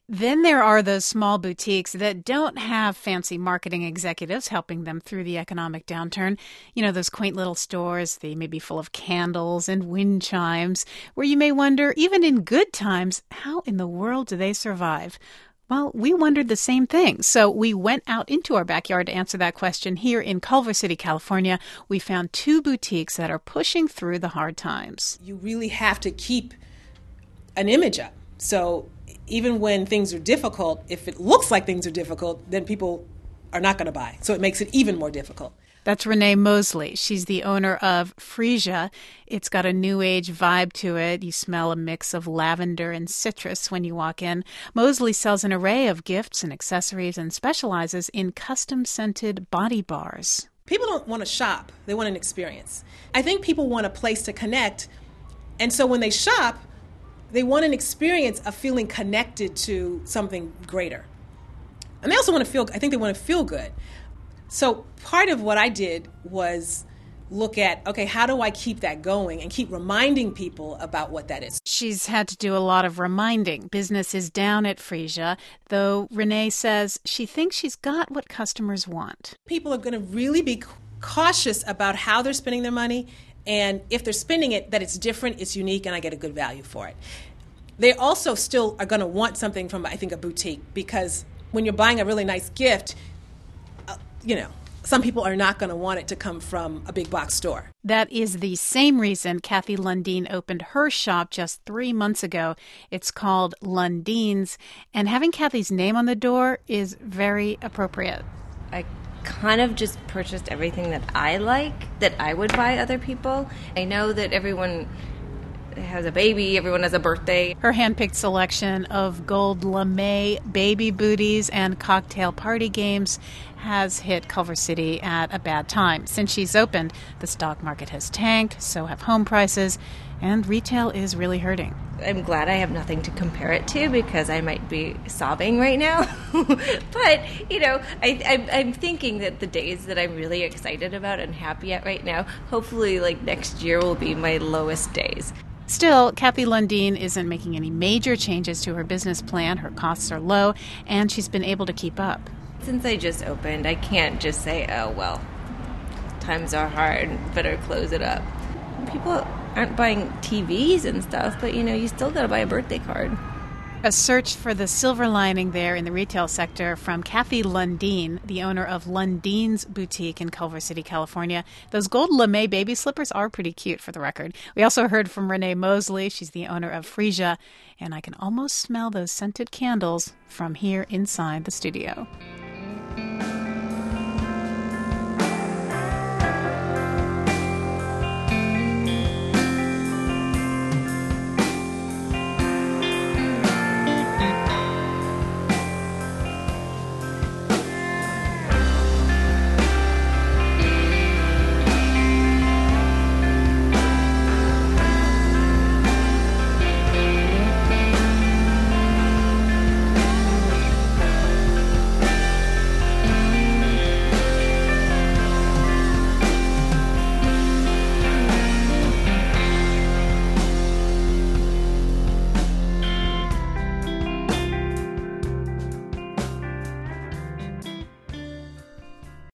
Then there are those small boutiques that don't have fancy marketing executives helping them through the economic downturn. You know, those quaint little stores, they may be full of candles and wind chimes, where you may wonder, even in good times, how in the world do they survive? Well, we wondered the same thing. So we went out into our backyard to answer that question. Here in Culver City, California, we found two boutiques that are pushing through the hard times. You really have to keep an image up. So even when things are difficult, if it looks like things are difficult, then people are not going to buy. So it makes it even more difficult. That's Renee Mosley. She's the owner of Frisia. It's got a new age vibe to it. You smell a mix of lavender and citrus when you walk in. Mosley sells an array of gifts and accessories and specializes in custom scented body bars. People don't want to shop. They want an experience. I think people want a place to connect. And so when they shop, they want an experience of feeling connected to something greater. And they also want to feel, I think they want to feel good. So part of what I did was look at, okay, how do I keep that going and keep reminding people about what that is? She's had to do a lot of reminding. Business is down at Frisia, though Renee says she thinks she's got what customers want. People are going to really be cautious about how they're spending their money, and if they're spending it, that it's different, it's unique, and I get a good value for it. They also still are going to want something from, I think, a boutique, because when you're buying a really nice gift, some people are not going to want it to come from a big box store. That is the same reason Kathy Lundeen opened her shop just 3 months ago. It's called Lundeen's, and having Kathy's name on the door is very appropriate. I kind of just purchased everything that I like, that I would buy other people. I know that everyone has a baby, everyone has a birthday. Her handpicked selection of gold lame baby booties and cocktail party games has hit Culver City at a bad time. Since she's opened, the stock market has tanked, so have home prices, and retail is really hurting. I'm glad I have nothing to compare it to because I might be sobbing right now. But, I'm thinking that the days that I'm really excited about and happy at right now, hopefully next year will be my lowest days. Still, Kathy Lundeen isn't making any major changes to her business plan. Her costs are low, and she's been able to keep up. Since I just opened, I can't just say, oh, well, times are hard, better close it up. People aren't buying TVs and stuff, but, you still got to buy a birthday card. A search for the silver lining there in the retail sector from Kathy Lundeen, the owner of Lundeen's Boutique in Culver City, California. Those gold lame baby slippers are pretty cute, for the record. We also heard from Renee Mosley. She's the owner of Frisia, and I can almost smell those scented candles from here inside the studio.